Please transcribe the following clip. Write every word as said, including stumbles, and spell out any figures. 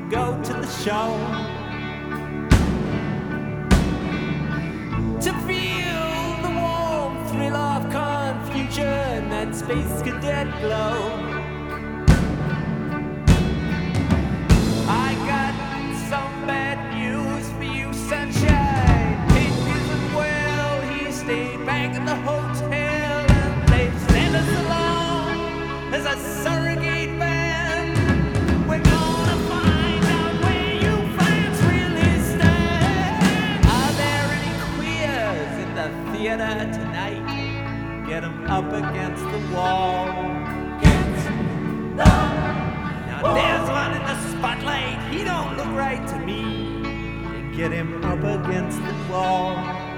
go to the show to feel the warm thrill of confusion, that space cadet glow. I got some bad news for you, sunshine. It isn't well. He stayed back at the hotel and they sent us along as a surrogate band. We're gonna find out where you fans really stand. Are there any queers in the theater tonight? Get 'em up against the wall. Against the Now wall. There's one in the spotlight. He don't look right to me. Get him up against the wall.